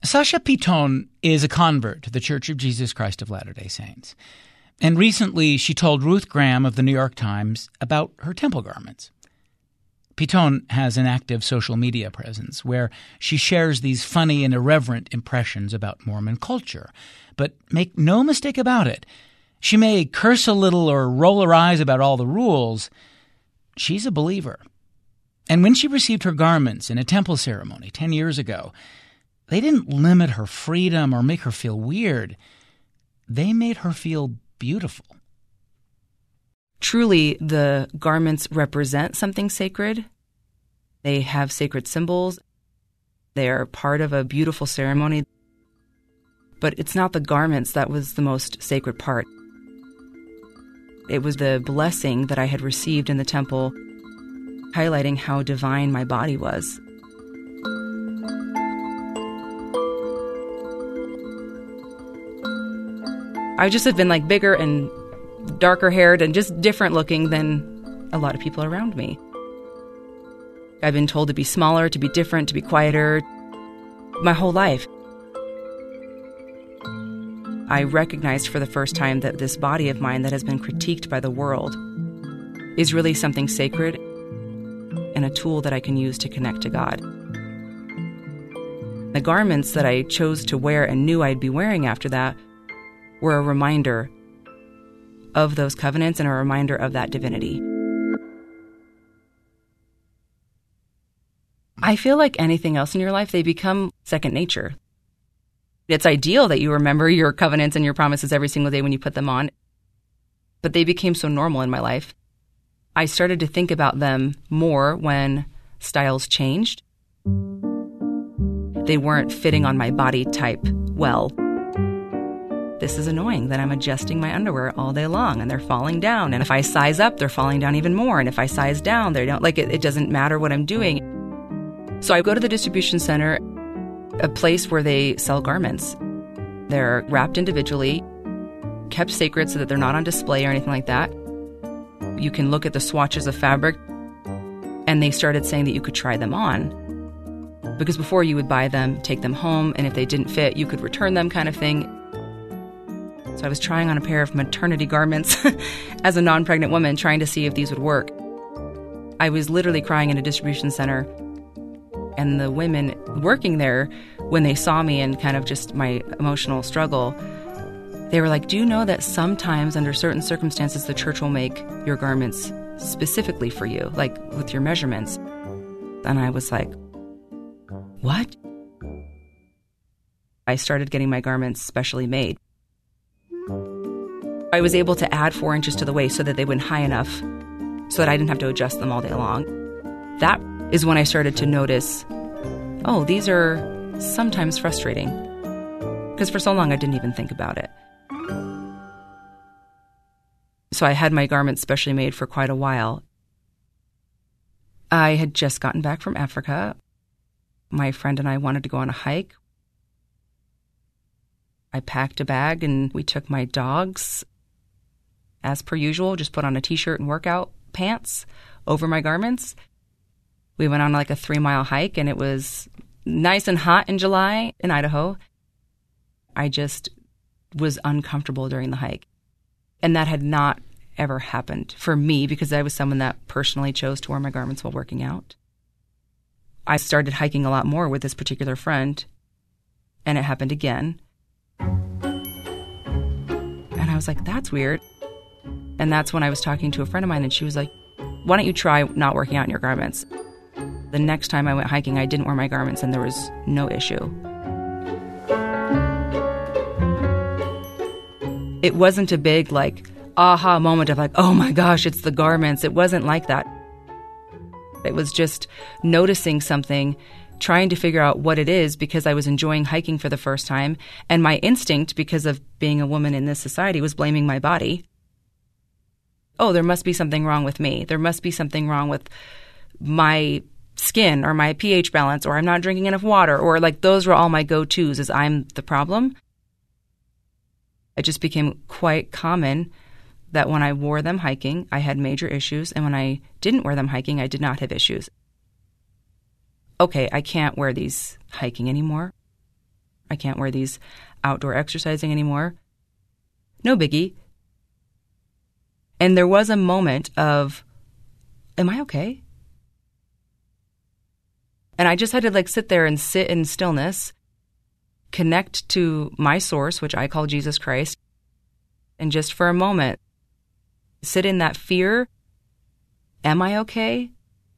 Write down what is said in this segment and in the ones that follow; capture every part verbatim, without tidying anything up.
Sasha Piton is a convert to the Church of Jesus Christ of Latter-day Saints. And recently she told Ruth Graham of the New York Times about her temple garments. Piton has an active social media presence where she shares these funny and irreverent impressions about Mormon culture. But make no mistake about it, she may curse a little or roll her eyes about all the rules. She's a believer. And when she received her garments in a temple ceremony ten years ago, they didn't limit her freedom or make her feel weird. They made her feel beautiful. Truly, the garments represent something sacred. They have sacred symbols. They are part of a beautiful ceremony. But it's not the garments that was the most sacred part. It was the blessing that I had received in the temple, highlighting how divine my body was. I just had been like bigger and darker haired and just different looking than a lot of people around me. I've been told to be smaller, to be different, to be quieter my whole life. I recognized for the first time that this body of mine that has been critiqued by the world is really something sacred and a tool that I can use to connect to God. The garments that I chose to wear and knew I'd be wearing after that were a reminder of those covenants and a reminder of that divinity. I feel like anything else in your life, they become second nature. It's ideal that you remember your covenants and your promises every single day when you put them on, but they became so normal in my life. I started to think about them more when styles changed. They weren't fitting on my body type well. This is annoying that I'm adjusting my underwear all day long and they're falling down. And if I size up, they're falling down even more. And if I size down, they don't, like, it, it doesn't matter what I'm doing. So I go to the distribution center, a place where they sell garments. They're wrapped individually, kept sacred so that they're not on display or anything like that. You can look at the swatches of fabric, and they started saying that you could try them on. Because before you would buy them, take them home, and if they didn't fit, you could return them kind of thing. So I was trying on a pair of maternity garments as a non-pregnant woman, trying to see if these would work. I was literally crying in a distribution center. And the women working there, when they saw me and kind of just my emotional struggle, they were like, do you know that sometimes under certain circumstances, the church will make your garments specifically for you, like with your measurements? And I was like, what? I started getting my garments specially made. I was able to add four inches to the waist so that they went high enough so that I didn't have to adjust them all day long. That is when I started to notice, oh, these are sometimes frustrating. Because for so long I didn't even think about it. So I had my garments specially made for quite a while. I had just gotten back from Africa. My friend and I wanted to go on a hike. I packed a bag and we took my dogs. As per usual, just put on a t-shirt and workout pants over my garments. We went on like a three-mile hike, and it was nice and hot in July in Idaho. I just was uncomfortable during the hike. And that had not ever happened for me because I was someone that personally chose to wear my garments while working out. I started hiking a lot more with this particular friend, and it happened again. And I was like, that's weird. And that's when I was talking to a friend of mine, and she was like, why don't you try not working out in your garments? The next time I went hiking, I didn't wear my garments, and there was no issue. It wasn't a big, like, aha moment of like, oh my gosh, it's the garments. It wasn't like that. It was just noticing something, trying to figure out what it is because I was enjoying hiking for the first time. And my instinct, because of being a woman in this society, was blaming my body. Oh, there must be something wrong with me. There must be something wrong with my skin or my pH balance, or I'm not drinking enough water, or like those were all my go-tos, is I'm the problem. It just became quite common that when I wore them hiking, I had major issues, and when I didn't wear them hiking, I did not have issues. Okay, I can't wear these hiking anymore. I can't wear these outdoor exercising anymore. No biggie. And there was a moment of, am I okay? And I just had to like sit there and sit in stillness, connect to my source, which I call Jesus Christ, and just for a moment, sit in that fear. Am I okay?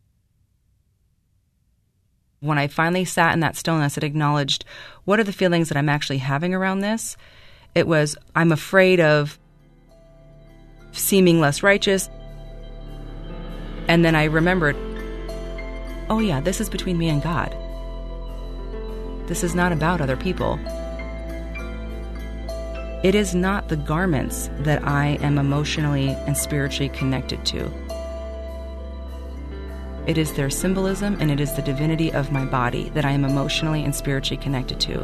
When I finally sat in that stillness, it acknowledged, what are the feelings that I'm actually having around this? It was, I'm afraid of seeming less righteous. And then I remembered, oh yeah, this is between me and God. This is not about other people. It is not the garments that I am emotionally and spiritually connected to. It is their symbolism and it is the divinity of my body that I am emotionally and spiritually connected to.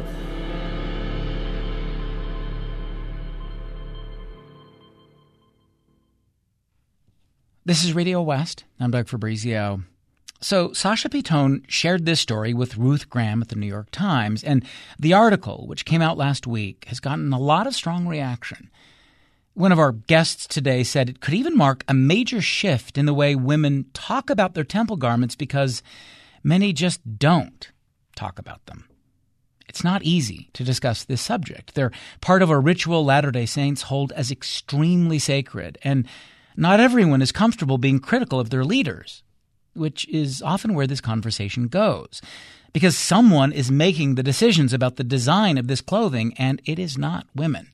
This is Radio West. I'm Doug Fabrizio. So Sasha Pitone shared this story with Ruth Graham at the New York Times, and the article, which came out last week, has gotten a lot of strong reaction. One of our guests today said it could even mark a major shift in the way women talk about their temple garments because many just don't talk about them. It's not easy to discuss this subject. They're part of a ritual Latter-day Saints hold as extremely sacred, and not everyone is comfortable being critical of their leaders, which is often where this conversation goes, because someone is making the decisions about the design of this clothing, and it is not women.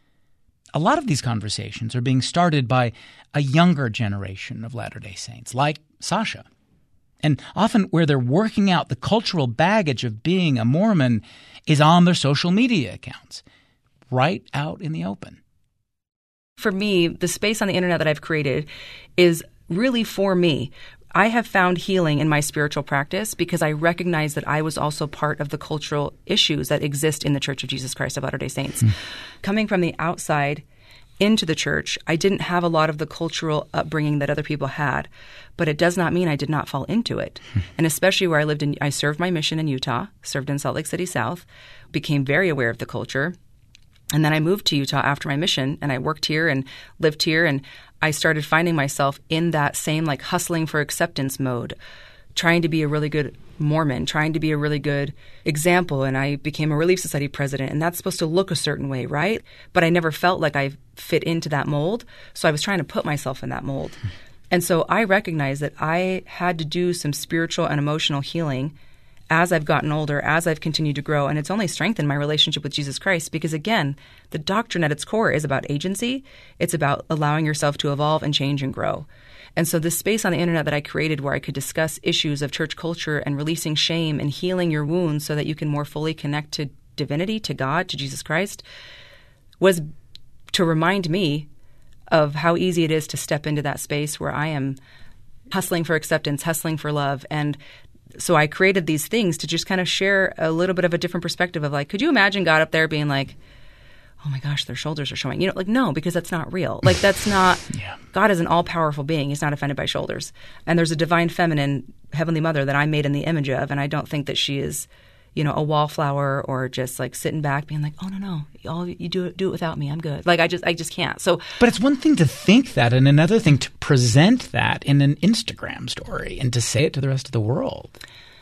A lot of these conversations are being started by a younger generation of Latter-day Saints, like Sasha. And often where they're working out the cultural baggage of being a Mormon is on their social media accounts, right out in the open. For me, the space on the internet that I've created is really for me. I have found healing in my spiritual practice because I recognize that I was also part of the cultural issues that exist in the Church of Jesus Christ of Latter-day Saints. Mm. Coming from the outside into the church, I didn't have a lot of the cultural upbringing that other people had, but it does not mean I did not fall into it. Mm. And especially where I lived in, I served my mission in Utah, served in Salt Lake City South, became very aware of the culture. And then I moved to Utah after my mission, and I worked here and lived here, and I started finding myself in that same like hustling for acceptance mode, trying to be a really good Mormon, trying to be a really good example. And I became a Relief Society president, and that's supposed to look a certain way, right? But I never felt like I fit into that mold, so I was trying to put myself in that mold. And so I recognized that I had to do some spiritual and emotional healing as I've gotten older, as I've continued to grow, and it's only strengthened my relationship with Jesus Christ because, again, the doctrine at its core is about agency. It's about allowing yourself to evolve and change and grow. And so this space on the internet that I created where I could discuss issues of church culture and releasing shame and healing your wounds so that you can more fully connect to divinity, to God, to Jesus Christ, was to remind me of how easy it is to step into that space where I am hustling for acceptance, hustling for love, and so I created these things to just kind of share a little bit of a different perspective of like, could you imagine God up there being like, oh my gosh, their shoulders are showing? You know, like, no, because that's not real. Like, that's not, yeah. God is an all-powerful being. He's not offended by shoulders. And there's a divine feminine heavenly mother that I made in the image of, and I don't think that she is, you know, a wallflower or just like sitting back being like, oh, no, no, all you do it, do it without me. I'm good. Like, I just, I just can't. So, but it's one thing to think that and another thing to present that in an Instagram story and to say it to the rest of the world.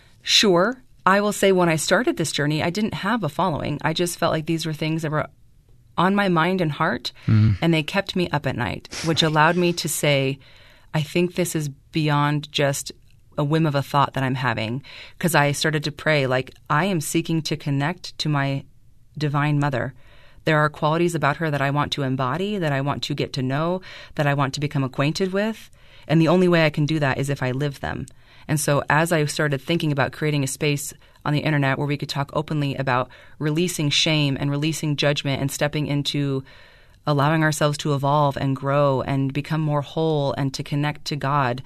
Sure. I will say when I started this journey, I didn't have a following. I just felt like these were things that were on my mind and heart, mm. and they kept me up at night, which allowed me to say, I think this is beyond just a whim of a thought that I'm having, because I started to pray, like, I am seeking to connect to my divine mother. There are qualities about her that I want to embody, that I want to get to know, that I want to become acquainted with, and the only way I can do that is if I live them. And so as I started thinking about creating a space on the internet where we could talk openly about releasing shame and releasing judgment and stepping into allowing ourselves to evolve and grow and become more whole and to connect to God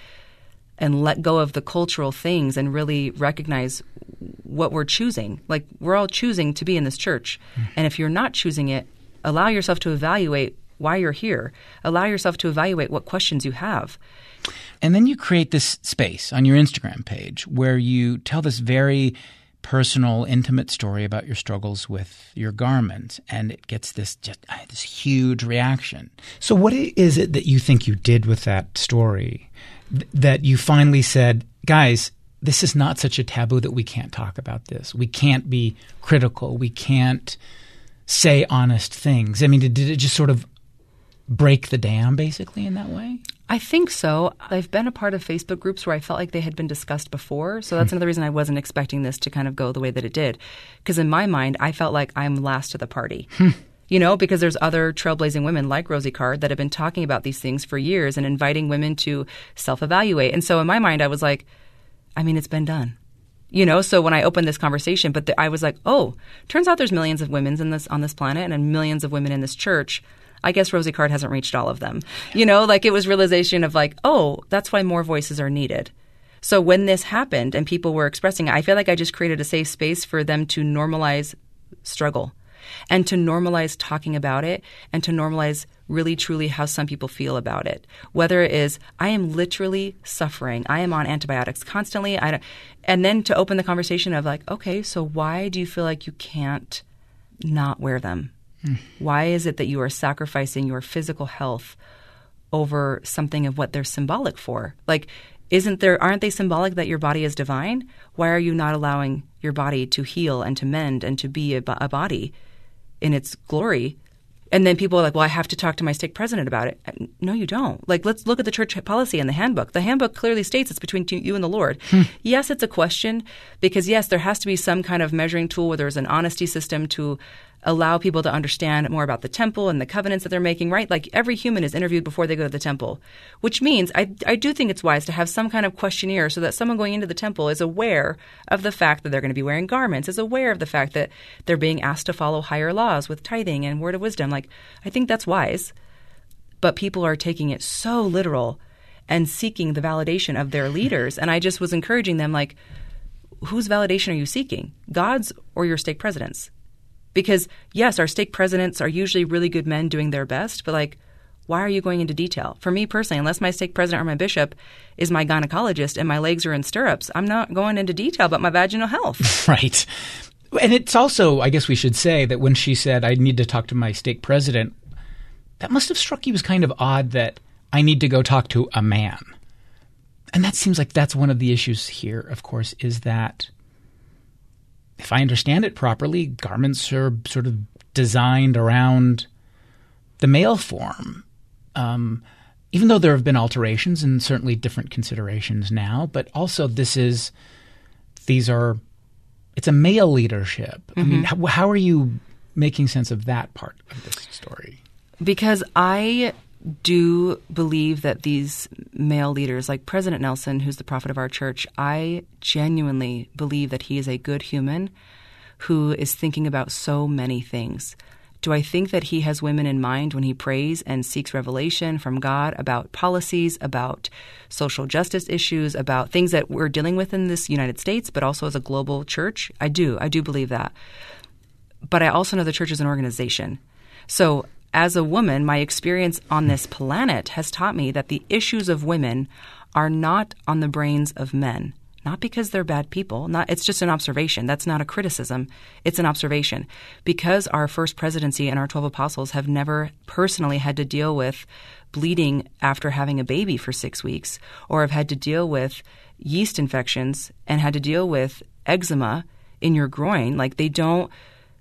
and let go of the cultural things and really recognize what we're choosing. Like, we're all choosing to be in this church. Mm. And if you're not choosing it, allow yourself to evaluate why you're here. Allow yourself to evaluate what questions you have. And then you create this space on your Instagram page where you tell this very personal, intimate story about your struggles with your garment, and it gets this just uh, this huge reaction. So what is it that you think you did with that story th- that you finally said, guys, this is not such a taboo that we can't talk about this. We can't be critical. We can't say honest things. I mean, did, did it just sort of break the dam basically in that way? I think so. I've been a part of Facebook groups where I felt like they had been discussed before. So that's hmm. another reason I wasn't expecting this to kind of go the way that it did. Because in my mind, I felt like I'm last to the party. Hmm. You know, because there's other trailblazing women like Rosie Card that have been talking about these things for years and inviting women to self-evaluate. And so in my mind, I was like, I mean, it's been done. You know, so when I opened this conversation, but the, I was like, oh, turns out there's millions of women in this on this planet and millions of women in this church. I guess Rosie Card hasn't reached all of them. You know, like it was realization of like, oh, that's why more voices are needed. So when this happened and people were expressing it, I feel like I just created a safe space for them to normalize struggle and to normalize talking about it and to normalize really truly how some people feel about it. Whether it is, I am literally suffering. I am on antibiotics constantly. I don't, and then to open the conversation of like, okay, so why do you feel like you can't not wear them? Why is it that you are sacrificing your physical health over something of what they're symbolic for? Like, isn't there, aren't they symbolic that your body is divine? Why are you not allowing your body to heal and to mend and to be a, a body in its glory? And then people are like, well, I have to talk to my stake president about it. No, you don't. Like, let's look at the church policy in the handbook. The handbook clearly states it's between you and the Lord. Hmm. Yes, it's a question because, yes, there has to be some kind of measuring tool where there's an honesty system to allow people to understand more about the temple and the covenants that they're making, right? Like every human is interviewed before they go to the temple, which means I, I do think it's wise to have some kind of questionnaire so that someone going into the temple is aware of the fact that they're going to be wearing garments, is aware of the fact that they're being asked to follow higher laws with tithing and word of wisdom. Like, I think that's wise. But people are taking it so literal and seeking the validation of their leaders. And I just was encouraging them, like, whose validation are you seeking? God's or your stake president's? Because, yes, our stake presidents are usually really good men doing their best, but, like, why are you going into detail? For me personally, unless my stake president or my bishop is my gynecologist and my legs are in stirrups, I'm not going into detail about my vaginal health. Right. And it's also, I guess we should say, that when she said, I need to talk to my stake president, that must have struck you as kind of odd that I need to go talk to a man. And that seems like that's one of the issues here, of course, is that if I understand it properly, garments are sort of designed around the male form, um, even though there have been alterations and certainly different considerations now. But also this is – these are – it's a male leadership. Mm-hmm. I mean, how, how are you making sense of that part of this story? Because I do believe that these male leaders, like President Nelson, who's the prophet of our church, I genuinely believe that he is a good human who is thinking about so many things. Do I think that he has women in mind when he prays and seeks revelation from God about policies, about social justice issues, about things that we're dealing with in this United States, but also as a global church? I do. I do believe that. But I also know the church is an organization. So as a woman, my experience on this planet has taught me that the issues of women are not on the brains of men. Not because they're bad people. Not, it's just an observation. That's not a criticism. It's an observation. Because our first presidency and our twelve apostles have never personally had to deal with bleeding after having a baby for six weeks or have had to deal with yeast infections and had to deal with eczema in your groin, like they don't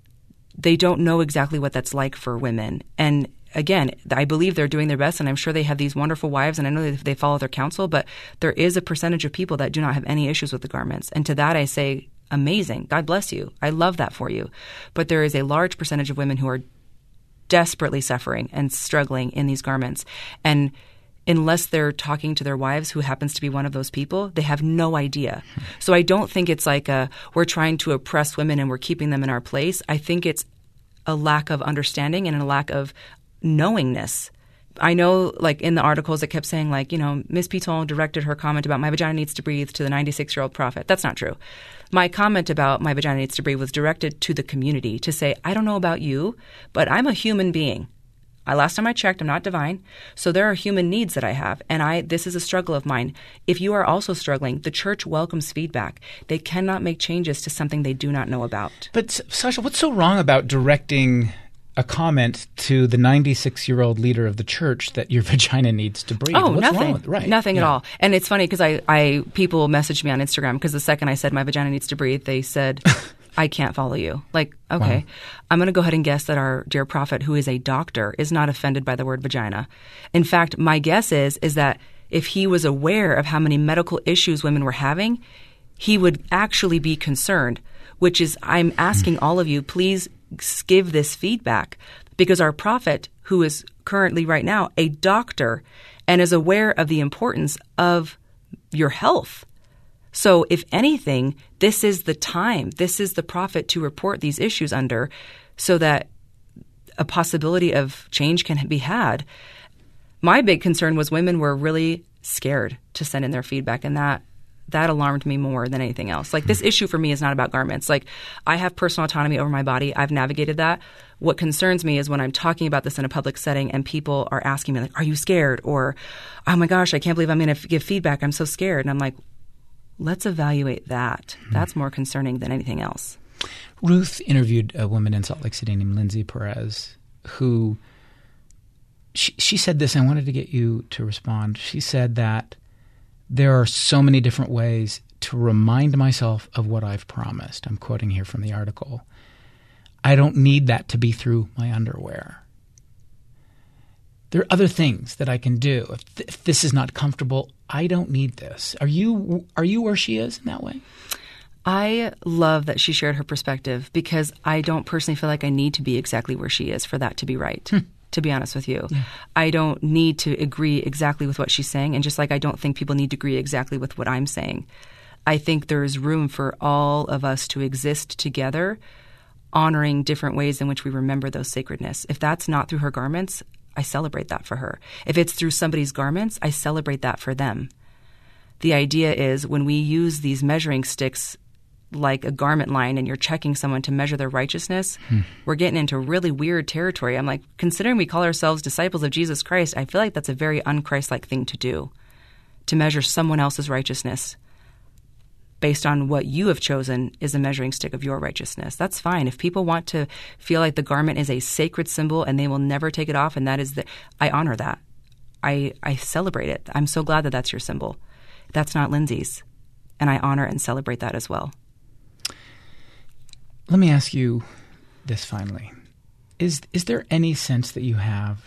they don't know exactly what that's like for women. And again, I believe they're doing their best, and I'm sure they have these wonderful wives, and I know they follow their counsel, but there is a percentage of people that do not have any issues with the garments. And to that I say, amazing. God bless you. I love that for you. But there is a large percentage of women who are desperately suffering and struggling in these garments. And unless they're talking to their wives, who happens to be one of those people, they have no idea. So I don't think it's like a, we're trying to oppress women and we're keeping them in our place. I think it's a lack of understanding and a lack of knowingness. I know, like, in the articles it kept saying, like, you know, Miss Piton directed her comment about my vagina needs to breathe to the ninety-six-year-old prophet. That's not true. My comment about my vagina needs to breathe was directed to the community to say, I don't know about you, but I'm a human being. I, last time I checked, I'm not divine. So there are human needs that I have. And I this is a struggle of mine. If you are also struggling, the church welcomes feedback. They cannot make changes to something they do not know about. But Sasha, what's so wrong about directing a comment to the ninety-six-year-old leader of the church that your vagina needs to breathe? Oh, What's nothing. Wrong with, right. Nothing yeah. at all. And it's funny because I, I people messaged me on Instagram because the second I said my vagina needs to breathe, they said, I can't follow you. Like, okay, wow. I'm going to go ahead and guess that our dear prophet, who is a doctor, is not offended by the word vagina. In fact, my guess is is that if he was aware of how many medical issues women were having, he would actually be concerned, which is I'm asking all of you, please give this feedback, because our prophet, who is currently right now a doctor and is aware of the importance of your health. So if anything, this is the time, this is the prophet to report these issues under so that a possibility of change can be had. My big concern was women were really scared to send in their feedback, and that That alarmed me more than anything else. Like, this issue for me is not about garments. Like, I have personal autonomy over my body. I've navigated that. What concerns me is when I'm talking about this in a public setting and people are asking me, like, are you scared? Or, oh my gosh, I can't believe I'm going to give feedback. I'm so scared. And I'm like, let's evaluate that. That's more concerning than anything else. Ruth interviewed a woman in Salt Lake City named Lindsay Perez who she, she said this. I wanted to get you to respond. She said that there are so many different ways to remind myself of what I've promised. I'm quoting here from the article. I don't need that to be through my underwear. There are other things that I can do. If, th- if this is not comfortable, I don't need this. Are you are you where she is in that way? I love that she shared her perspective because I don't personally feel like I need to be exactly where she is for that to be right. Hmm. To be honest with you. Yeah. I don't need to agree exactly with what she's saying. And just like I don't think people need to agree exactly with what I'm saying. I think there's room for all of us to exist together, honoring different ways in which we remember those sacredness. If that's not through her garments, I celebrate that for her. If it's through somebody's garments, I celebrate that for them. The idea is when we use these measuring sticks like a garment line and you're checking someone to measure their righteousness, hmm. we're getting into really weird territory. I'm like, considering we call ourselves disciples of Jesus Christ, I feel like that's a very un-Christ-like thing to do, to measure someone else's righteousness based on what you have chosen is a measuring stick of your righteousness. That's fine. If people want to feel like the garment is a sacred symbol and they will never take it off, and that is the, I honor that. I, I celebrate it. I'm so glad that that's your symbol. That's not Lindsay's, and I honor and celebrate that as well. Let me ask you this finally. Is is there any sense that you have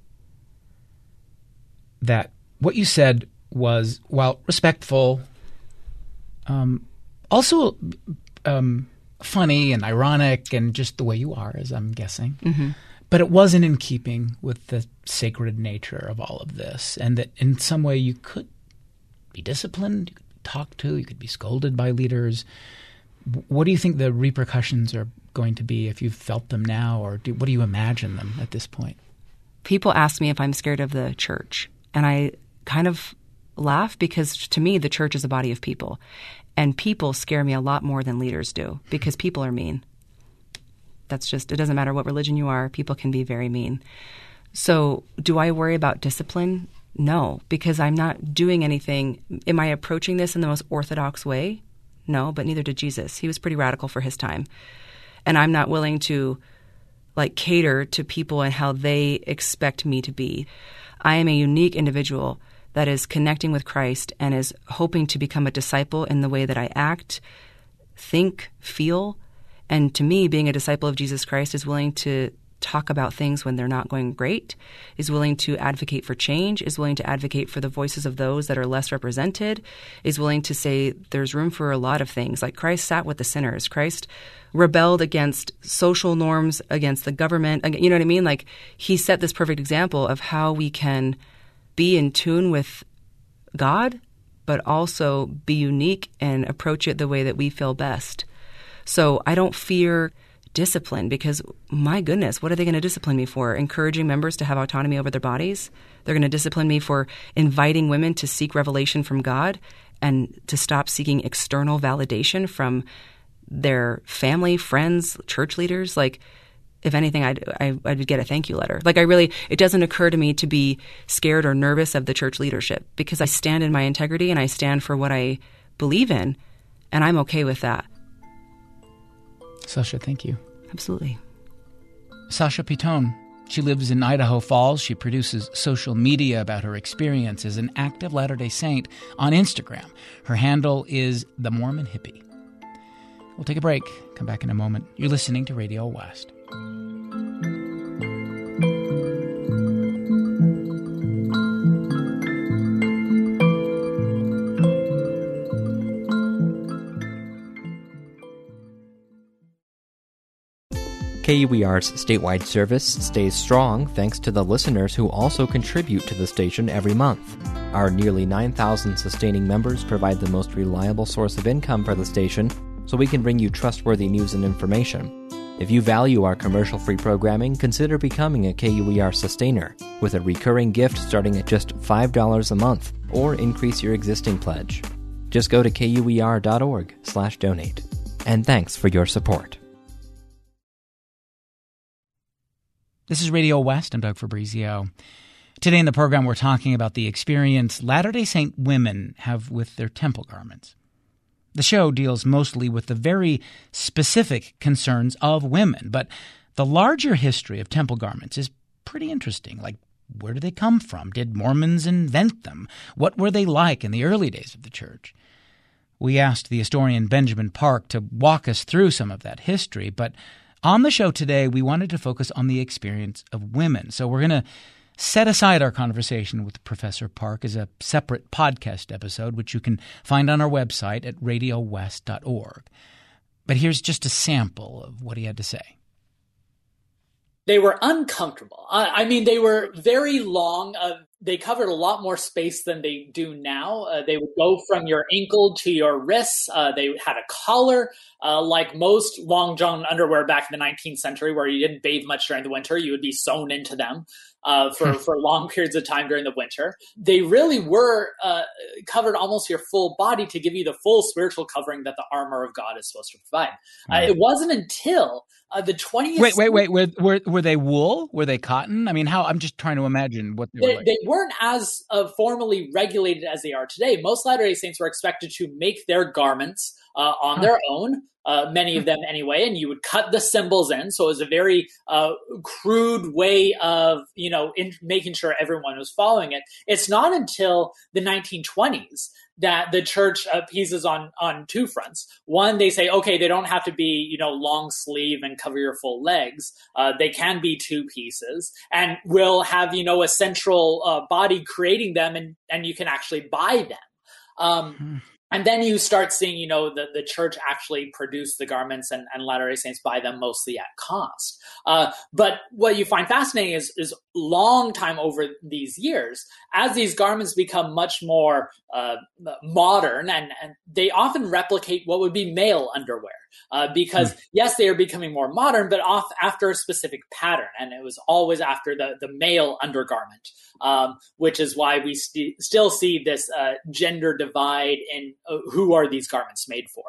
that what you said was, while respectful, um, also um, funny and ironic and just the way you are, as I'm guessing, mm-hmm. but it wasn't in keeping with the sacred nature of all of this, and that in some way you could be disciplined, you could be talked to, you could be scolded by leaders. What do you think the repercussions are going to be if you've felt them now, or do, what do you imagine them at this point? People ask me if I'm scared of the church, and I kind of laugh because to me the church is a body of people, and people scare me a lot more than leaders do because people are mean. That's just, it doesn't matter what religion you are, people can be very mean. So do I worry about discipline? No, because I'm not doing anything. Am I approaching this in the most orthodox way? No, but neither did Jesus. He was pretty radical for his time. And I'm not willing to like cater to people and how they expect me to be. I am a unique individual that is connecting with Christ and is hoping to become a disciple in the way that I act, think, feel. And to me, being a disciple of Jesus Christ is willing to talk about things when they're not going great, is willing to advocate for change, is willing to advocate for the voices of those that are less represented, is willing to say there's room for a lot of things. Like Christ sat with the sinners. Christ rebelled against social norms, against the government. You know what I mean? Like he set this perfect example of how we can be in tune with God, but also be unique and approach it the way that we feel best. So I don't fear discipline because, my goodness, what are they going to discipline me for? Encouraging members to have autonomy over their bodies? They're going to discipline me for inviting women to seek revelation from God and to stop seeking external validation from their family, friends, church leaders? Like, if anything, I'd, I, I'd get a thank you letter. Like I really, it doesn't occur to me to be scared or nervous of the church leadership because I stand in my integrity and I stand for what I believe in, and I'm okay with that. Sasha, thank you. Absolutely. Sasha Pitone. She lives in Idaho Falls. She produces social media about her experience as an active Latter-day Saint on Instagram. Her handle is The Mormon Hippie. We'll take a break. Come back in a moment. You're listening to Radio West. K U E R's statewide service stays strong thanks to the listeners who also contribute to the station every month. Our nearly nine thousand sustaining members provide the most reliable source of income for the station, so we can bring you trustworthy news and information. If you value our commercial-free programming, consider becoming a K U E R sustainer with a recurring gift starting at just five dollars a month, or increase your existing pledge. Just go to kuer.org slash donate. And thanks for your support. This is Radio West. I'm Doug Fabrizio. Today in the program, we're talking about the experience Latter-day Saint women have with their temple garments. The show deals mostly with the very specific concerns of women, but the larger history of temple garments is pretty interesting. Like, where do they come from? Did Mormons invent them? What were they like in the early days of the church? We asked the historian Benjamin Park to walk us through some of that history, but on the show today, we wanted to focus on the experience of women. So we're going to set aside our conversation with Professor Park as a separate podcast episode, which you can find on our website at radio west dot org. But here's just a sample of what he had to say. They were uncomfortable. I, I mean, they were very long. Uh, they covered a lot more space than they do now. Uh, they would go from your ankle to your wrists. Uh, they had a collar, uh, like most long john underwear back in the nineteenth century, where you didn't bathe much during the winter. You would be sewn into them uh, for, for long periods of time during the winter. They really were uh, covered almost your full body to give you the full spiritual covering that the armor of God is supposed to provide. Uh, it wasn't until uh, the twentieth Wait, wait, wait. Were, were, were they wool? Were they cotton? I mean, how? I'm just trying to imagine what they, they were like. They weren't as uh, formally regulated as they are today. Most Latter-day Saints were expected to make their garments uh, on huh. their own, uh, many of them anyway, and you would cut the symbols in. So it was a very uh, crude way of, you know, in making sure everyone was following it. It's not until the nineteen twenties that the church appeases on, on two fronts. One, they say, okay, they don't have to be, you know, long sleeve and cover your full legs. Uh, they can be two pieces, and we'll have, you know, a central uh, body creating them, and, and you can actually buy them. Um, hmm. And then you start seeing, you know, the, the church actually produce the garments, and, and Latter-day Saints buy them mostly at cost. Uh, but what you find fascinating is, is long time over these years, as these garments become much more uh, modern, and, and they often replicate what would be male underwear. Uh, because, mm. yes, they are becoming more modern, but off after a specific pattern. And it was always after the, the male undergarment, um, which is why we st- still see this uh, gender divide in uh, who are these garments made for.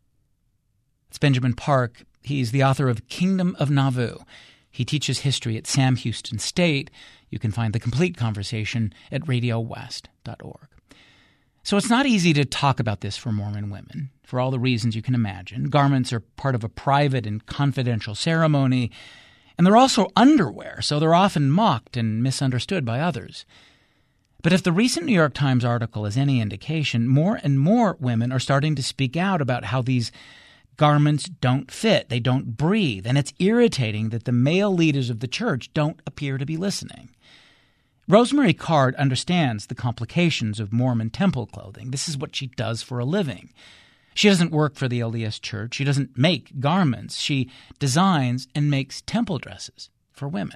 It's Benjamin Park. He's the author of Kingdom of Nauvoo. He teaches history at Sam Houston State. You can find the complete conversation at radio west dot org. So it's not easy to talk about this for Mormon women, for all the reasons you can imagine. Garments are part of a private and confidential ceremony, and they're also underwear, so they're often mocked and misunderstood by others. But if the recent New York Times article is any indication, more and more women are starting to speak out about how these garments don't fit, they don't breathe, and it's irritating that the male leaders of the church don't appear to be listening. Rosemary Card understands the complications of Mormon temple clothing. This is what she does for a living. She doesn't work for the L D S Church. She doesn't make garments. She designs and makes temple dresses for women.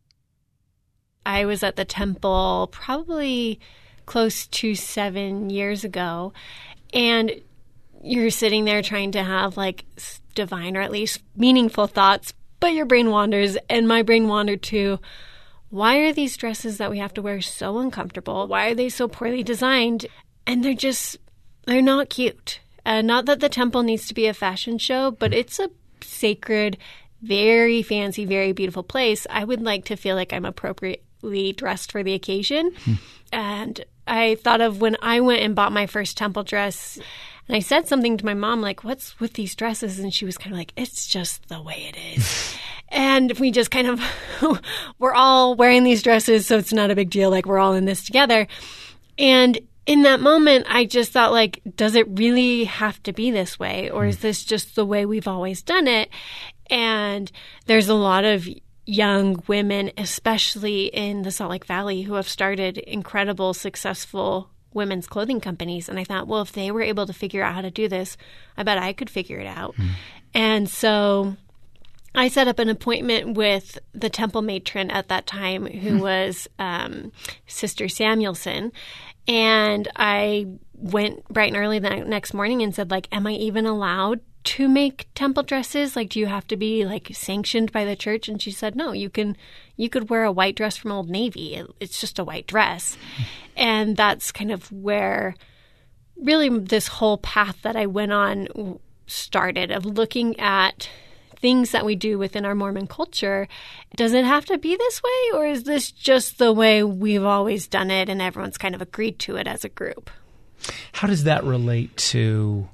I was at the temple probably close to seven years ago, and you're sitting there trying to have like divine or at least meaningful thoughts, but your brain wanders, and my brain wandered too. Why are these dresses that we have to wear so uncomfortable? Why are they so poorly designed? And they're just, they're not cute. Uh, not that the temple needs to be a fashion show, but it's a sacred, very fancy, very beautiful place, I would like to feel like I'm appropriately dressed for the occasion. Hmm. And I thought of when I went and bought my first temple dress, and I said something to my mom, like, what's with these dresses? And she was kind of like, it's just the way it is. And we just kind of, we're all wearing these dresses, so it's not a big deal. Like, we're all in this together. And in that moment, I just thought, like, does it really have to be this way? Or is this just the way we've always done it? And there's a lot of young women, especially in the Salt Lake Valley, who have started incredible, successful women's clothing companies. And I thought, well, if they were able to figure out how to do this, I bet I could figure it out. Mm. And so I set up an appointment with the temple matron at that time, who mm. was um, Sister Samuelson. And I went bright and early the next morning and said, like, am I even allowed to make temple dresses? Like, do you have to be, like, sanctioned by the church? And she said, no, you can, you could wear a white dress from Old Navy. It, it's just a white dress. And that's kind of where really this whole path that I went on started, of looking at things that we do within our Mormon culture. Does it have to be this way, or is this just the way we've always done it and everyone's kind of agreed to it as a group? How does that relate to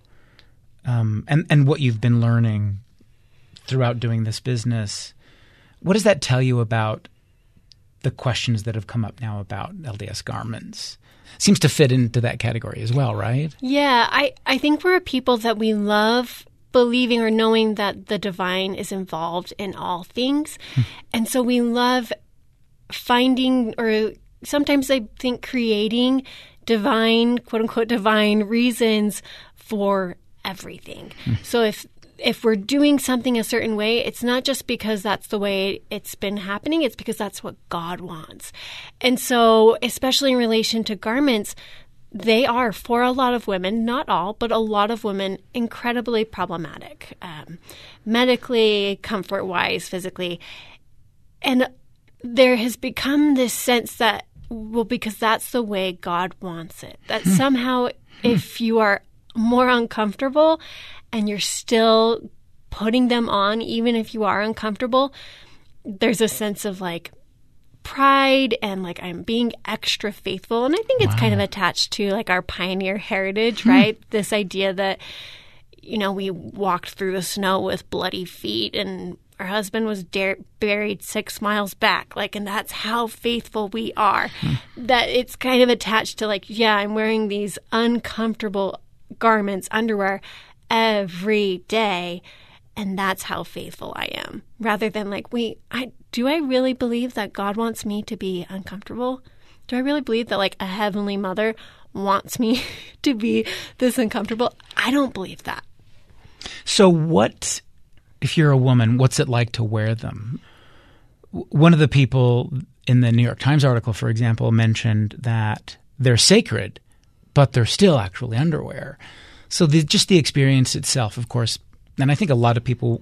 um, and, and what you've been learning throughout doing this business? What does that tell you about the questions that have come up now about L D S garments? Seems to fit into that category as well, right? Yeah, I, I think we're a people that we love believing or knowing that the divine is involved in all things. Hmm. And so we love finding, or sometimes I think creating divine, quote unquote, divine reasons for everything. Hmm. So if if we're doing something a certain way, it's not just because that's the way it's been happening, it's because that's what God wants. And so, especially in relation to garments, they are, for a lot of women, not all, but a lot of women, incredibly problematic, um, medically, comfort-wise, physically. And there has become this sense that, well, because that's the way God wants it, that somehow if you are more uncomfortable and you're still putting them on, even if you are uncomfortable, there's a sense of, like, pride and, like, I'm being extra faithful. And I think it's wow. kind of attached to, like, our pioneer heritage, right? This idea that, you know, we walked through the snow with bloody feet and our husband was dar- buried six miles back. Like, and that's how faithful we are. That it's kind of attached to, like, yeah, I'm wearing these uncomfortable garments, underwear every day, and that's how faithful I am. Rather than, like, wait, I do I really believe that God wants me to be uncomfortable? Do I really believe that, like, a heavenly mother wants me to be this uncomfortable? I don't believe that. So what, if you're a woman, what's it like to wear them? One of the people in the New York Times article, for example, mentioned that they're sacred, but they're still actually underwear. So the, just the experience itself, of course, and I think a lot of people,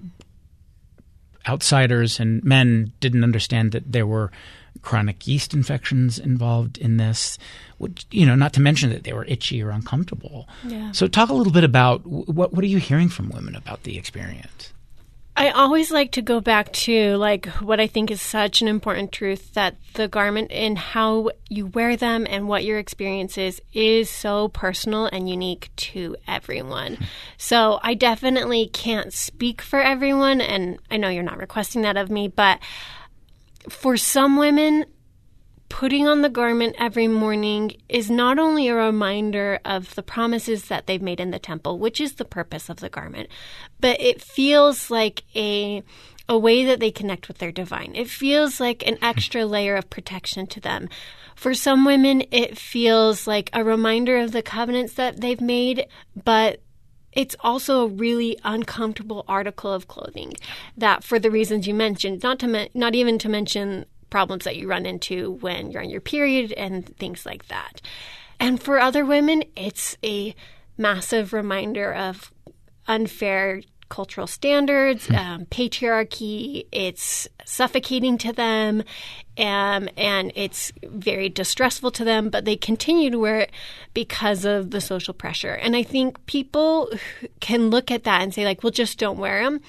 outsiders and men, didn't understand that there were chronic yeast infections involved in this, which, you know, not to mention that they were itchy or uncomfortable. Yeah. So talk a little bit about what what are you hearing from women about the experience? I always like to go back to, like, what I think is such an important truth, that the garment and how you wear them and what your experience is is so personal and unique to everyone. So I definitely can't speak for everyone, and I know you're not requesting that of me, but for some women, putting on the garment every morning is not only a reminder of the promises that they've made in the temple, which is the purpose of the garment, but it feels like a a way that they connect with their divine. It feels like an extra layer of protection to them. For some women, it feels like a reminder of the covenants that they've made, but it's also a really uncomfortable article of clothing that, for the reasons you mentioned, not to me- not even to mention problems that you run into when you're on your period and things like that. And for other women, it's a massive reminder of unfair cultural standards, um, patriarchy. It's suffocating to them, um, and it's very distressful to them, but they continue to wear it because of the social pressure. And I think people can look at that and say, like, well, just don't wear them.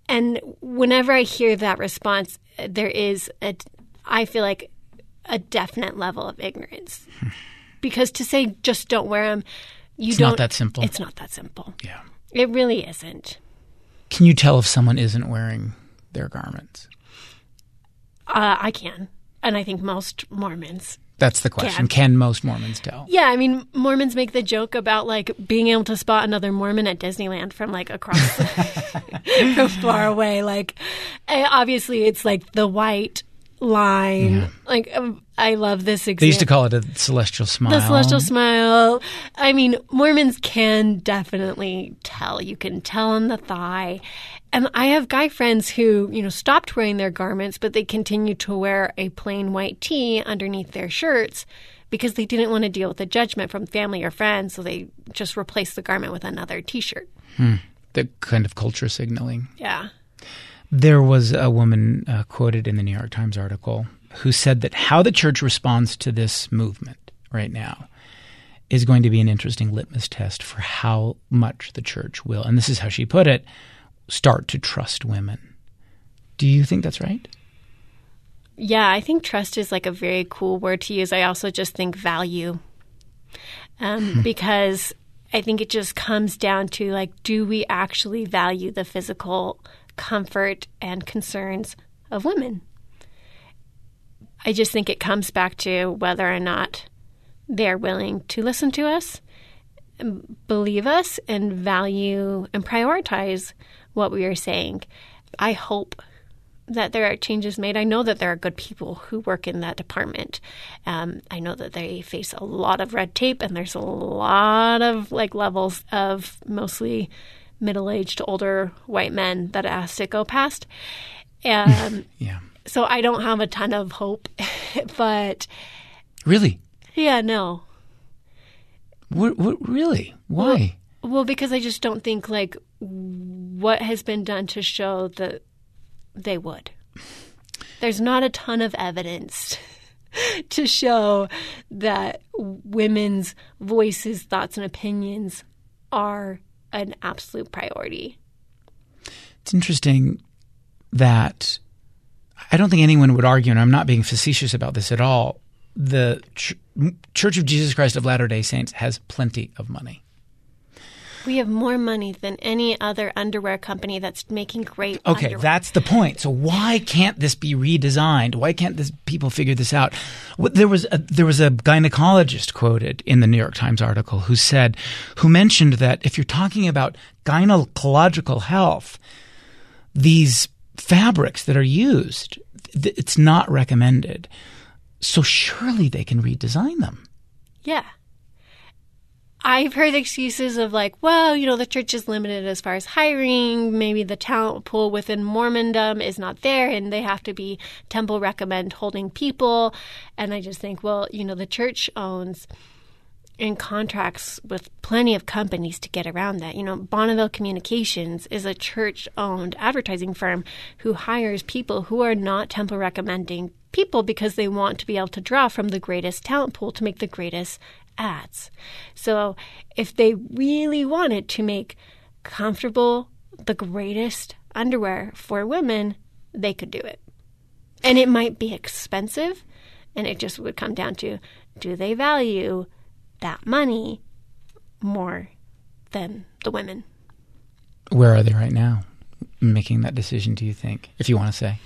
And whenever I hear that response, there is, a, I feel like, a definite level of ignorance. Because to say just don't wear them, you it's don't. It's not that simple. It's not that simple. Yeah. It really isn't. Can you tell if someone isn't wearing their garments? Uh, I can. And I think most Mormons. That's the question. Can. Can most Mormons tell? Yeah, I mean, Mormons make the joke about like being able to spot another Mormon at Disneyland from like across, from far away. Like, obviously, it's like the white line. Yeah. Like, um, I love this example. They used to call it a celestial smile. The celestial smile. I mean, Mormons can definitely tell. You can tell on the thigh. And I have guy friends who, you know, stopped wearing their garments, but they continue to wear a plain white tee underneath their shirts because they didn't want to deal with the judgment from family or friends, so they just replaced the garment with another T-shirt. Hmm. The kind of culture signaling. Yeah. There was a woman uh, quoted in the New York Times article who said that how the church responds to this movement right now is going to be an interesting litmus test for how much the church will, and this is how she put it, start to trust women. Do you think that's right? Yeah, I think trust is like a very cool word to use. I also just think value um, because I think it just comes down to like, do we actually value the physical comfort and concerns of women? I just think it comes back to whether or not they're willing to listen to us, believe us, and value and prioritize what we are saying. I hope that there are changes made. I know that there are good people who work in that department. Um, I know that they face a lot of red tape, and there's a lot of like levels of mostly middle-aged, older white men that it has to go past. Um, yeah. So I don't have a ton of hope, but really, yeah, no. What? What? Really? Why? Well, well, because I just don't think like what has been done to show that they would. There's not a ton of evidence to show that women's voices, thoughts, and opinions are an absolute priority. It's interesting that I don't think anyone would argue, and I'm not being facetious about this at all, the Ch- Church of Jesus Christ of Latter-day Saints has plenty of money. We have more money than any other underwear company that's making great Okay, underwear. That's the point. So why can't this be redesigned? Why can't this people figure this out? There was a, there was a gynecologist quoted in the New York Times article who said, who mentioned that if you're talking about gynecological health, these fabrics that are used, it's not recommended. So surely they can redesign them. Yeah. I've heard excuses of like, well, you know, the church is limited as far as hiring. Maybe the talent pool within Mormondom is not there and they have to be temple recommend holding people. And I just think, well, you know, the church owns in contracts with plenty of companies to get around that. You know, Bonneville Communications is a church-owned advertising firm who hires people who are not temple recommending people because they want to be able to draw from the greatest talent pool to make the greatest ads. So if they really wanted to make comfortable, the greatest underwear for women, they could do it. And it might be expensive, and it just would come down to, do they value that money more than the women? Where are they right now making that decision, do you think, if you want to say?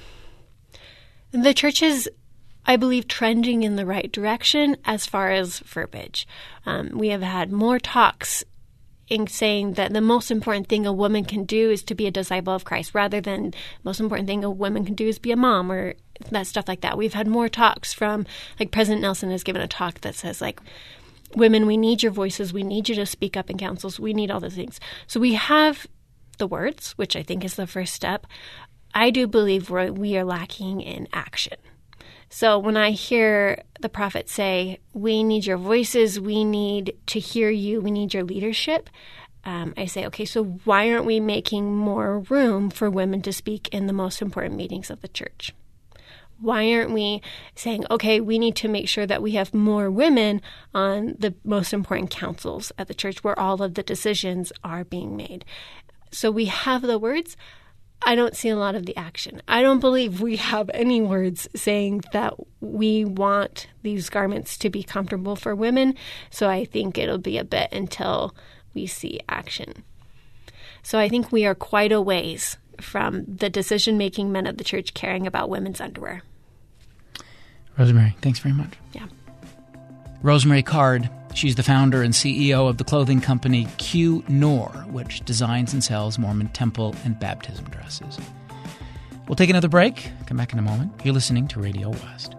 The church is, I believe, trending in the right direction as far as verbiage. Um, we have had more talks in saying that the most important thing a woman can do is to be a disciple of Christ, rather than the most important thing a woman can do is be a mom or that stuff like that. We've had more talks from, like President Nelson has given a talk that says, like, women, we need your voices. We need you to speak up in councils. We need all the things. So we have the words, which I think is the first step. I do believe we're, we are lacking in action. So when I hear the prophet say, we need your voices, we need to hear you, we need your leadership, um, I say, okay, so why aren't we making more room for women to speak in the most important meetings of the church? Why aren't we saying, okay, we need to make sure that we have more women on the most important councils at the church where all of the decisions are being made? So we have the words. I don't see a lot of the action. I don't believe we have any words saying that we want these garments to be comfortable for women. So I think it'll be a bit until we see action. So I think we are quite a ways from the decision-making men of the church caring about women's underwear. Rosemary, thanks very much. Yeah. Rosemary Card. She's the founder and C E O of the clothing company Q Noor, which designs and sells Mormon temple and baptism dresses. We'll take another break. Come back in a moment. You're listening to Radio West.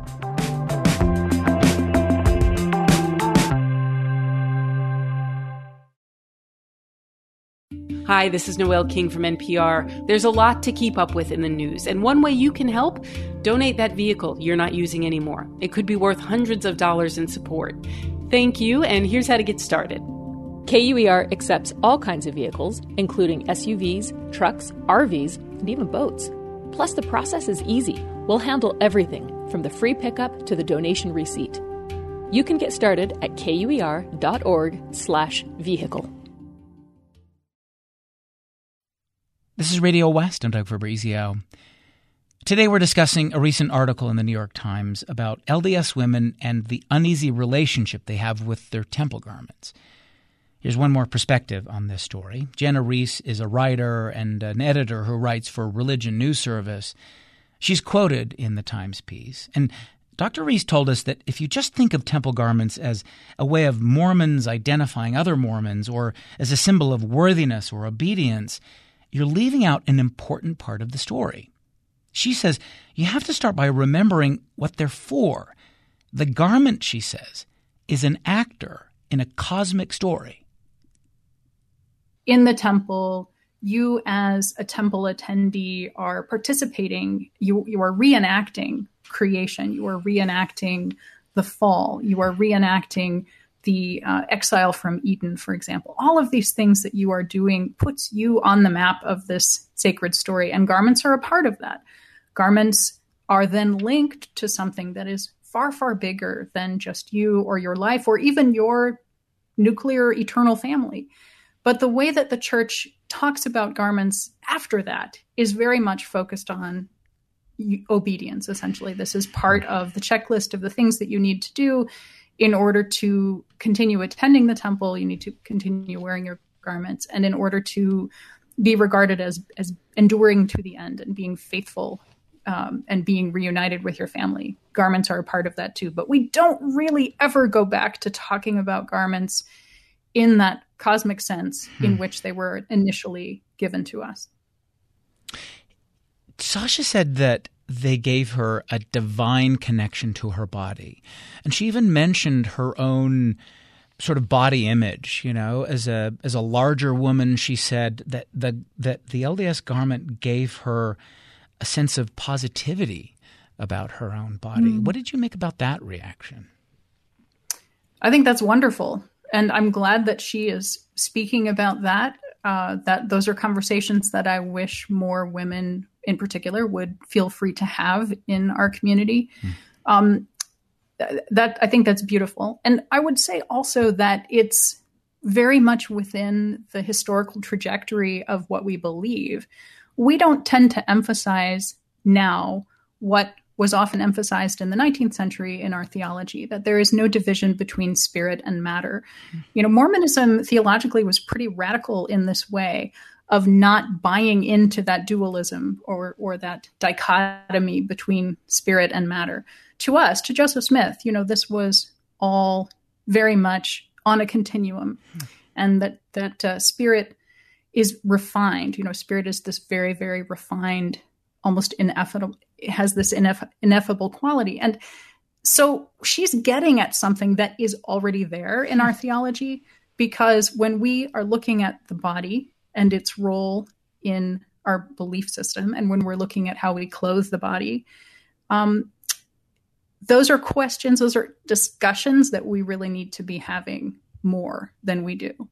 Hi, this is Noelle King from N P R. There's a lot to keep up with in the news, and one way you can help, donate that vehicle you're not using anymore. It could be worth hundreds of dollars in support. Thank you, and here's how to get started. K U E R accepts all kinds of vehicles, including S U Vs, trucks, R Vs, and even boats. Plus, the process is easy. We'll handle everything, from the free pickup to the donation receipt. You can get started at kuer.org slash vehicle. This is Radio West. I'm Doug Fabrizio. Today we're discussing a recent article in the New York Times about L D S women and the uneasy relationship they have with their temple garments. Here's one more perspective on this story. Jenna Reese is a writer and an editor who writes for Religion News Service. She's quoted in the Times piece. And Doctor Reese told us that if you just think of temple garments as a way of Mormons identifying other Mormons or as a symbol of worthiness or obedience, you're leaving out an important part of the story. She says you have to start by remembering what they're for. The garment, she says, is an actor in a cosmic story. In the temple, you as a temple attendee are participating. You, you are reenacting creation. You are reenacting the fall. You are reenacting the uh, exile from Eden, for example. All of these things that you are doing puts you on the map of this sacred story, and garments are a part of that. Garments are then linked to something that is far, far bigger than just you or your life or even your nuclear eternal family. But the way that the church talks about garments after that is very much focused on obedience, essentially. This is part of the checklist of the things that you need to do in order to continue attending the temple. You need to continue wearing your garments. And in order to be regarded as, as enduring to the end and being faithful Um, and being reunited with your family. Garments are a part of that too. But we don't really ever go back to talking about garments in that cosmic sense hmm. in which they were initially given to us. Sasha said that they gave her a divine connection to her body. And she even mentioned her own sort of body image, you know, as a as a larger woman. She said that the that the L D S garment gave her a sense of positivity about her own body. Mm. What did you make about that reaction? I think that's wonderful. And I'm glad that she is speaking about that. Uh, that those are conversations that I wish more women in particular would feel free to have in our community. Mm. Um, th- that I think that's beautiful. And I would say also that it's very much within the historical trajectory of what we believe. We don't tend to emphasize now what was often emphasized in the nineteenth century in our theology, that there is no division between spirit and matter. You know, Mormonism theologically was pretty radical in this way of not buying into that dualism or or that dichotomy between spirit and matter. To us, to Joseph Smith, you know, this was all very much on a continuum, and that that uh, spirit is refined. You know, spirit is this very, very refined, almost ineffable, it has this ineff- ineffable quality. And so she's getting at something that is already there in our theology, because when we are looking at the body and its role in our belief system, and when we're looking at how we clothe the body, um, those are questions, those are discussions that we really need to be having more than we do.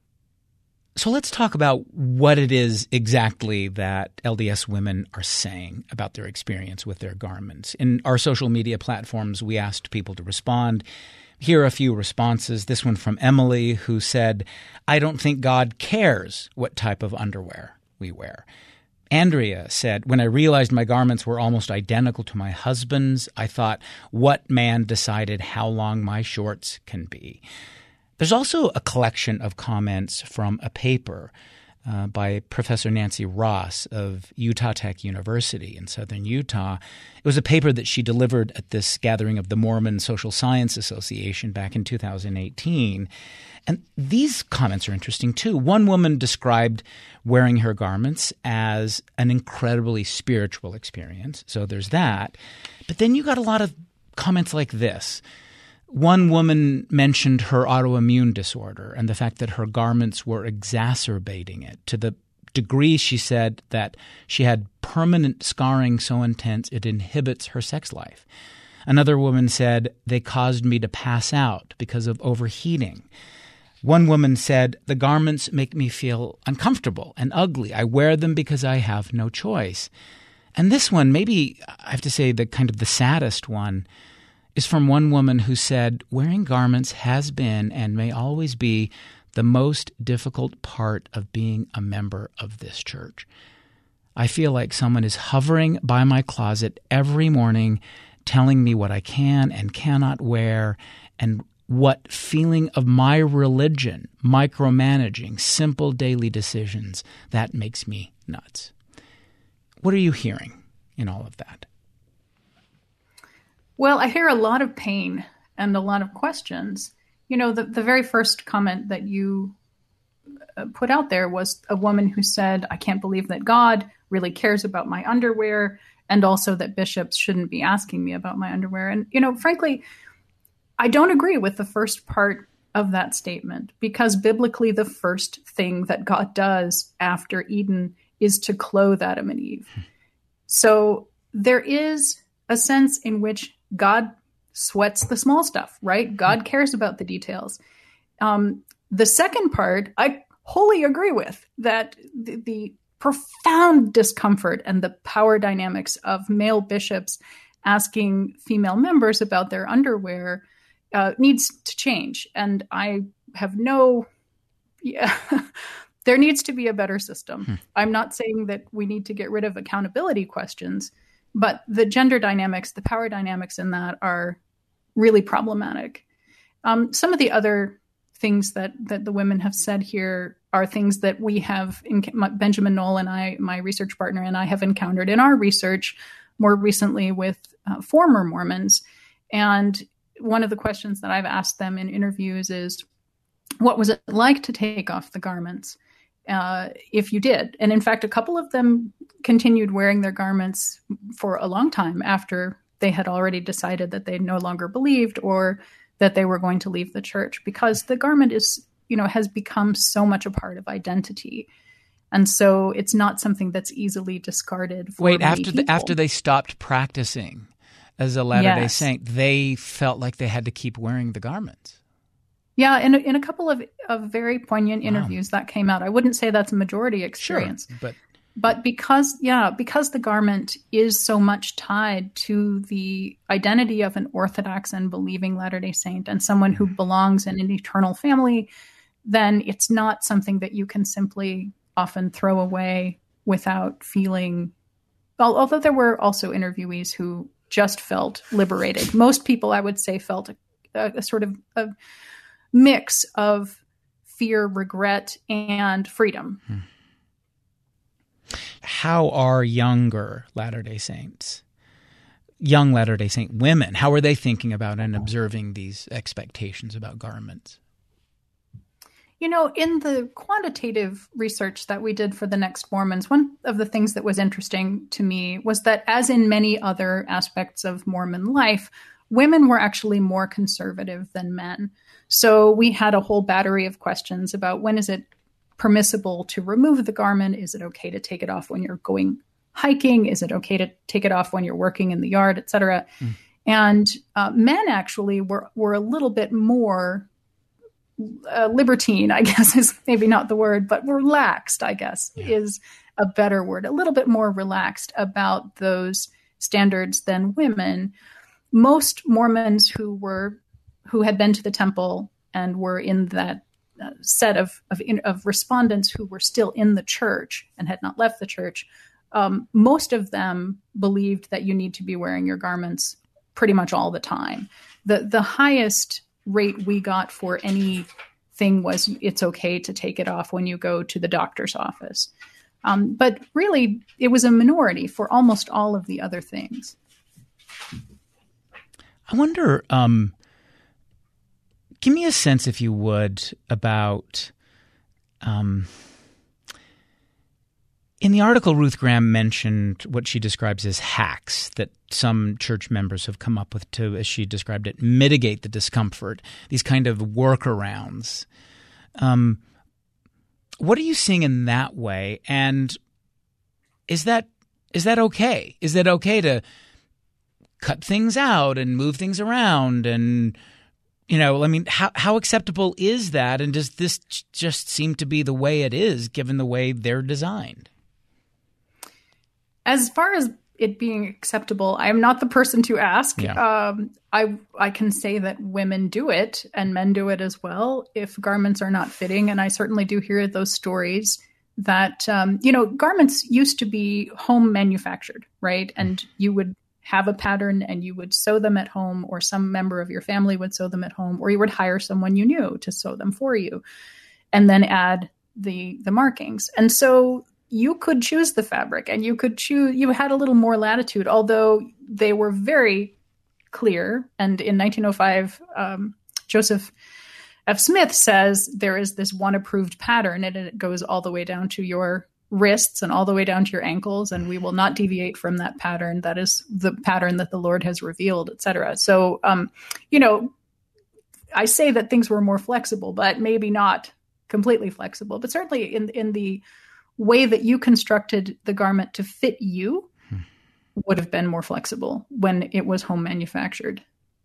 So let's talk about what it is exactly that L D S women are saying about their experience with their garments. In our social media platforms, we asked people to respond. Here are a few responses. This one from Emily, who said, "I don't think God cares what type of underwear we wear." Andrea said, when I realized my garments were almost identical to my husband's, I thought, what man decided how long my shorts can be? There's also a collection of comments from a paper uh, by Professor Nancy Ross of Utah Tech University in southern Utah. It was a paper that she delivered at this gathering of the Mormon Social Science Association back in two thousand eighteen. And these comments are interesting, too. One woman described wearing her garments as an incredibly spiritual experience. So there's that. But then you got a lot of comments like this. One woman mentioned her autoimmune disorder and the fact that her garments were exacerbating it to the degree, she said, that she had permanent scarring so intense it inhibits her sex life. Another woman said, they caused me to pass out because of overheating. One woman said, the garments make me feel uncomfortable and ugly. I wear them because I have no choice. And this one, maybe I have to say the kind of the saddest one, is from one woman who said, wearing garments has been and may always be the most difficult part of being a member of this church. I feel like someone is hovering by my closet every morning, telling me what I can and cannot wear, and what feeling of my religion, micromanaging simple daily decisions, that makes me nuts. What are you hearing in all of that? Well, I hear a lot of pain and a lot of questions. You know, the, the very first comment that you put out there was a woman who said, I can't believe that God really cares about my underwear, and also that bishops shouldn't be asking me about my underwear. And, you know, frankly, I don't agree with the first part of that statement, because biblically the first thing that God does after Eden is to clothe Adam and Eve. So there is a sense in which God sweats the small stuff, right? God cares about the details. Um, the second part, I wholly agree with, that the, the profound discomfort and the power dynamics of male bishops asking female members about their underwear Uh, needs to change. And I have no, yeah, there needs to be a better system. Hmm. I'm not saying that we need to get rid of accountability questions, but the gender dynamics, the power dynamics in that are really problematic. Um, some of the other things that, that the women have said here are things that we have, in, Benjamin Knoll and I, my research partner, and I have encountered in our research more recently with uh, former Mormons. And one of the questions that I've asked them in interviews is, what was it like to take off the garments uh, if you did? And in fact, a couple of them continued wearing their garments for a long time after they had already decided that they no longer believed or that they were going to leave the church, because the garment is, you know, has become so much a part of identity. And so it's not something that's easily discarded. For Wait, after the, after they stopped practicing as a Latter-day yes. Saint, they felt like they had to keep wearing the garments. Yeah, in a, in a couple of, of very poignant interviews wow. that came out. I wouldn't say that's a majority experience. Sure, but but because yeah, because the garment is so much tied to the identity of an Orthodox and believing Latter-day Saint and someone who belongs in an eternal family, then it's not something that you can simply often throw away without feeling. Although there were also interviewees who just felt liberated. Most people, I would say, felt a, a, a sort of a mix of fear, regret, and freedom. Hmm. How are younger Latter-day Saints, young Latter-day Saint women, how are they thinking about and observing these expectations about garments? You know, in the quantitative research that we did for the Next Mormons, one of the things that was interesting to me was that, as in many other aspects of Mormon life, women were actually more conservative than men. So we had a whole battery of questions about, when is it permissible to remove the garment? Is it okay to take it off when you're going hiking? Is it okay to take it off when you're working in the yard, et cetera? Mm. And uh, men actually were, were a little bit more Uh, libertine, I guess is maybe not the word, but relaxed, I guess, yeah. is a better word, a little bit more relaxed about those standards than women. Most Mormons who were, who had been to the temple and were in that uh, set of, of, of respondents who were still in the church and had not left the church, um, most of them believed that you need to be wearing your garments pretty much all the time. The the highest rate we got for anything was it's okay to take it off when you go to the doctor's office. Um, but really, it was a minority for almost all of the other things. I wonder, um, give me a sense, if you would, about um, in the article, Ruth Graham mentioned what she describes as hacks that some church members have come up with to, as she described it, mitigate the discomfort, these kind of workarounds. Um, what are you seeing in that way? And is that is that okay? Is it okay to cut things out and move things around? And, you know, I mean, how, how acceptable is that? And does this just seem to be the way it is, given the way they're designed? As far as it being acceptable, I am not the person to ask. Yeah. Um, I I can say that women do it and men do it as well if garments are not fitting. And I certainly do hear those stories that, um, you know, garments used to be home manufactured, right? And you would have a pattern and you would sew them at home, or some member of your family would sew them at home, or you would hire someone you knew to sew them for you and then add the the markings. And so you could choose the fabric and you could choose, you had a little more latitude, although they were very clear. And in nineteen oh five, um, Joseph F. Smith says there is this one approved pattern and it goes all the way down to your wrists and all the way down to your ankles, and we will not deviate from that pattern. That is the pattern that the Lord has revealed, et cetera. So, um, you know, I say that things were more flexible, but maybe not completely flexible, but certainly in in the way that you constructed the garment to fit you hmm. would have been more flexible when it was home manufactured.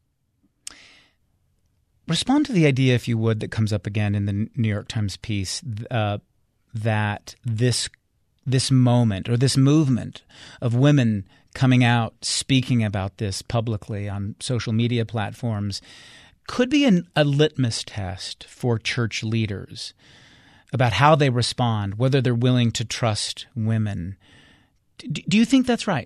Respond to the idea, if you would, that comes up again in the New York Times piece, uh, that this this moment or this movement of women coming out, speaking about this publicly on social media platforms could be an, a litmus test for church leaders about how they respond, whether they're willing to trust women. D- do you think that's right?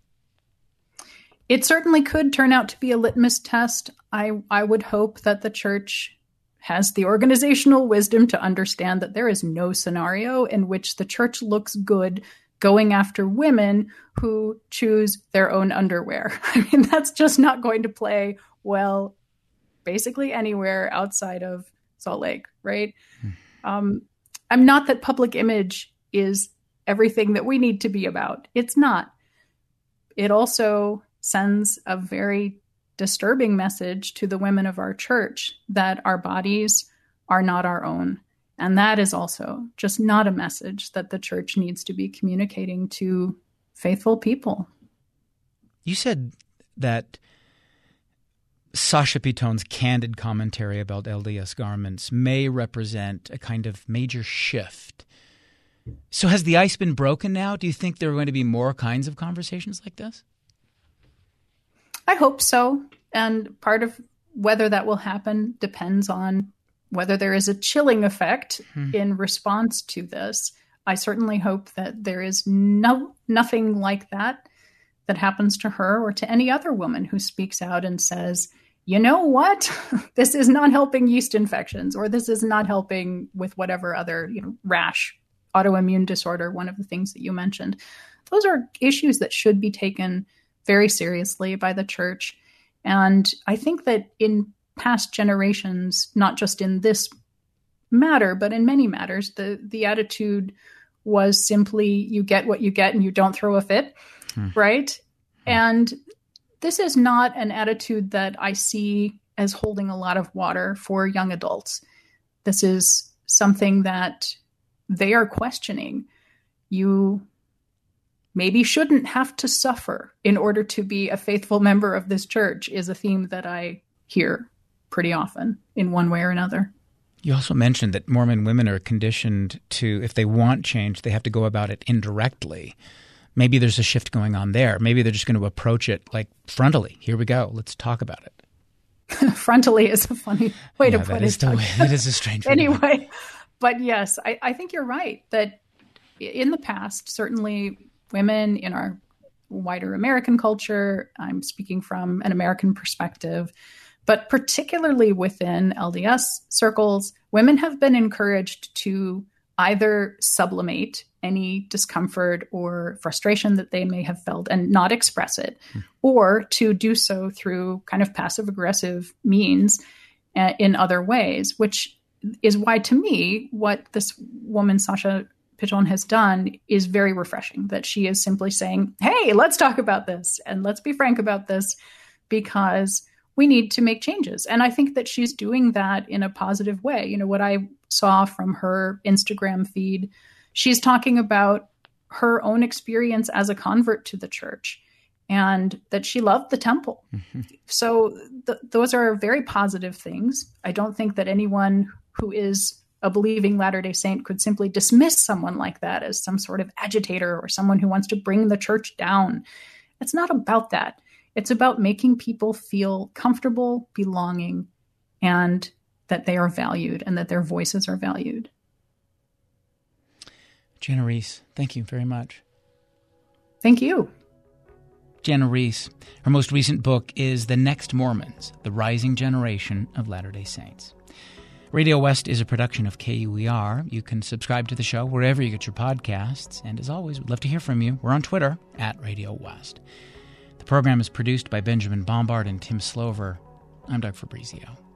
It certainly could turn out to be a litmus test. I, I would hope that the church has the organizational wisdom to understand that there is no scenario in which the church looks good going after women who choose their own underwear. I mean, that's just not going to play well basically anywhere outside of Salt Lake, right? Hmm. Um, I'm not that public image is everything that we need to be about. It's not. It also sends a very disturbing message to the women of our church that our bodies are not our own. And that is also just not a message that the church needs to be communicating to faithful people. You said that Sasha Pitone's candid commentary about L D S garments may represent a kind of major shift. So has the ice been broken now? Do you think there are going to be more kinds of conversations like this? I hope so. And part of whether that will happen depends on whether there is a chilling effect hmm. in response to this. I certainly hope that there is no nothing like that that happens to her or to any other woman who speaks out and says, you know what, this is not helping yeast infections, or this is not helping with whatever other, you know, rash, autoimmune disorder, one of the things that you mentioned. Those are issues that should be taken very seriously by the church. And I think that in past generations, not just in this matter, but in many matters, the, the attitude was simply you get what you get and you don't throw a fit, hmm. right? Hmm. And this is not an attitude that I see as holding a lot of water for young adults. This is something that they are questioning. You maybe shouldn't have to suffer in order to be a faithful member of this church is a theme that I hear pretty often in one way or another. You also mentioned that Mormon women are conditioned to, if they want change, they have to go about it indirectly. Maybe there's a shift going on there. Maybe they're just going to approach it like frontally. Here we go. Let's talk about it. Frontally is a funny way yeah, to put that it. Is the way, that is a strange way. Anyway, but yes, I, I think you're right that in the past, certainly women in our wider American culture. I'm speaking from an American perspective, but particularly within L D S circles, women have been encouraged to either sublimate any discomfort or frustration that they may have felt and not express it, hmm. or to do so through kind of passive aggressive means uh, in other ways, which is why, to me, what this woman, Sasha Pichon, has done is very refreshing, that she is simply saying, hey, let's talk about this and let's be frank about this, because we need to make changes. And I think that she's doing that in a positive way. You know, what I saw from her Instagram feed, she's talking about her own experience as a convert to the church and that she loved the temple. Mm-hmm. So th- those are very positive things. I don't think that anyone who is a believing Latter-day Saint could simply dismiss someone like that as some sort of agitator or someone who wants to bring the church down. It's not about that. It's about making people feel comfortable, belonging, and that they are valued and that their voices are valued. Jana Riess, thank you very much. Thank you. Jana Riess, her most recent book is The Next Mormons, The Rising Generation of Latter-day Saints. Radio West is a production of K U E R. You can subscribe to the show wherever you get your podcasts. And as always, we'd love to hear from you. We're on Twitter, at Radio West. The program is produced by Benjamin Bombard and Tim Slover. I'm Doug Fabrizio.